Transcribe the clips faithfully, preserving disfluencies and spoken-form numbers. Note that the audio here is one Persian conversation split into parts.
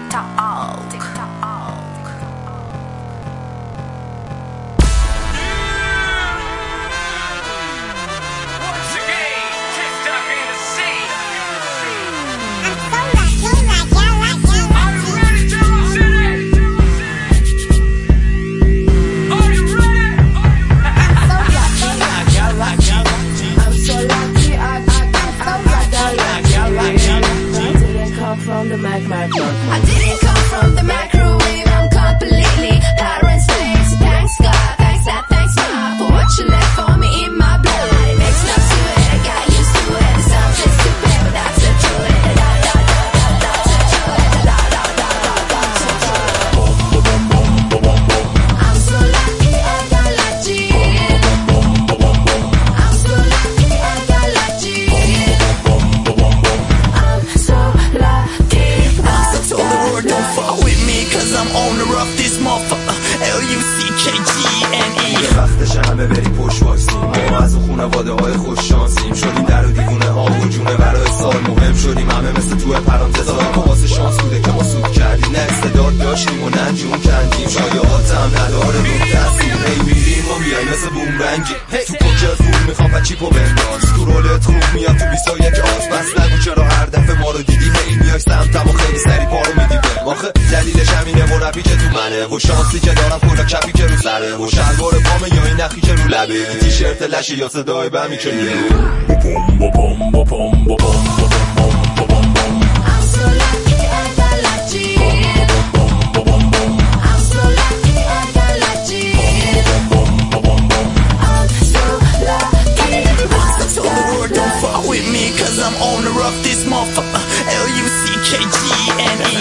From the Mac Mac I didn't come from the microwave. I'm completely parents face. Thanks God, thanks that, thanks God for what you left for me in my blood. It makes love to it, I got used to it. It sounds just stupid, but that's the truth. Da da da da da, that's the truth. Da da da da da, that's the truth. I'm so lucky I got lucky. I'm so lucky I got lucky. I'm so lucky. So the world don't fuck with me cause I'm owner of this motherfucker. L U C K G N E. یه وقتش همه بریم پشت وایسیم. ما از اون خونواده های خوش شانسیم. شدیم در و دیوونه ها و جونه برای سال مهم شدیم. همه مثل توی پرانتز ها واسه شانس بوده که ما سود کردیم. نه استعداد داشتیم و نه جون کندیم. شایعات هم نداره رو تاثیر. هی میریم و بیایم مثل بومرنگی. تو پوکر فول میخوام و چیپو بنداز. تو رولت خوب میاد تو بیست و یک آس. بس نگو چرا هر دفعه ما رو دیدی هی میای سمتم و خیلی سری پارو میدی بهم. آخه دلیلش همینه و رفی که تو منه و شانسی که دارم کلا کپی که رو سره و شلوار پامه یا این نخی که رو لبه. تیشرت لشی یا صدای بمی که میگه بوم بوم بوم بوم بوم بوم. I'm so lucky I got lucky. I'm so lucky I got lucky. I'm so lucky. So the world don't fuck with me cause I'm owner of this motherfucker. L U C K G N E.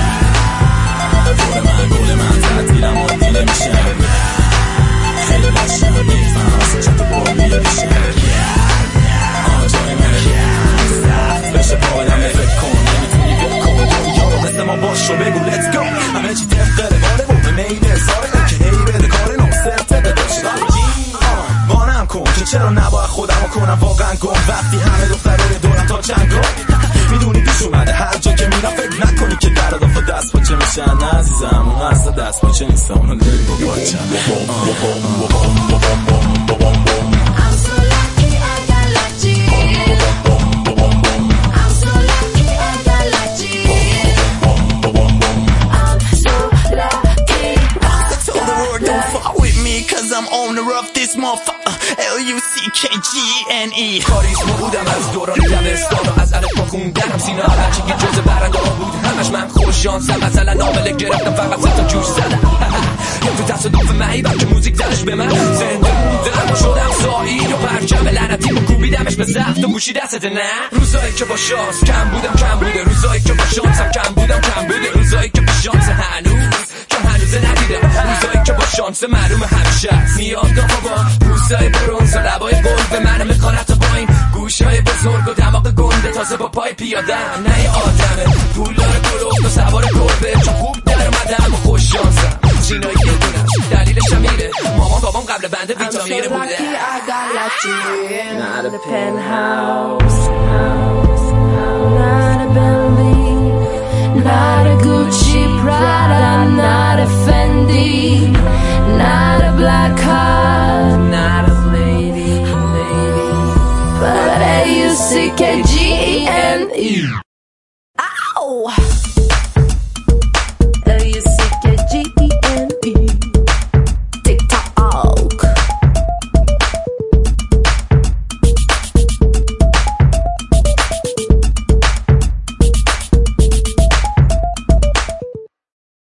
گل من گل من تعطیلم و دیله میشه. خیلی لشه میفهم چطور تو بامیه میشه. آه جای من سخت بشه پایم فکر کن. نمیتونی فکر کن دنیا رو مثل ما باش رو بگو let's go. همه چی طبق رواره و به میل ساره که هی بده کار ناصر تبه داشت بانم کن که چرا نباید خودم رو کنم واقعا گم. وقتی همه دختره دورم تا چنگا میدونی پیش اومده هر جا که میرم فکر نکنی که در اضافه دست پاچه میشن. نه عزیزم اون اصلا دست پاچه نیست اونو داری با پاچه. I'm so lucky I got lucky. I'm so lucky I got lucky. I'm so lucky. So the world don't fuck with me cause I'm owner of this motherfucker. L U C K G N E. کاریسمو بودم از دوران دبستان و از الف با خوندنم سینا هرچی که جز برنده ها بود همش من خوش شانسم. مثلا نامله گرفتم فقط سه تا جوش زدم یا تو تصادف معیبم که موزیک زدش به من. زنده بودم و شدم سایی و پرچم لعنتی و کوبیدمش به زفت و گوشی دستت. نه روزایی که با شانس کم بودم کم بوده. روزایی که با شانسم کم بودم کم بوده. روزایی که با شانس هنوز که هنوز ندیدم. روزایی که با شانس معلوم همیشه است. میاد با بوسای برونز و لبای گل به منم میخوانت و پایین. گوشای بزرگ و دماغ گنده تازه با پای پیادم. نه یه آدمه پولدار کلوفت و سوار گربه چون خوب در اومدم و خوش شانسم. جینایی یه دونم دلیلش هم میره مامان بابام قبل بنده ویتامینه بوده. I'm so lucky I got lucky. Not a penthouse, not a Bentley, not a Gucci Prada, not a Fendi, not a black car, not a lady, lady, but L U C K G N E. Ow!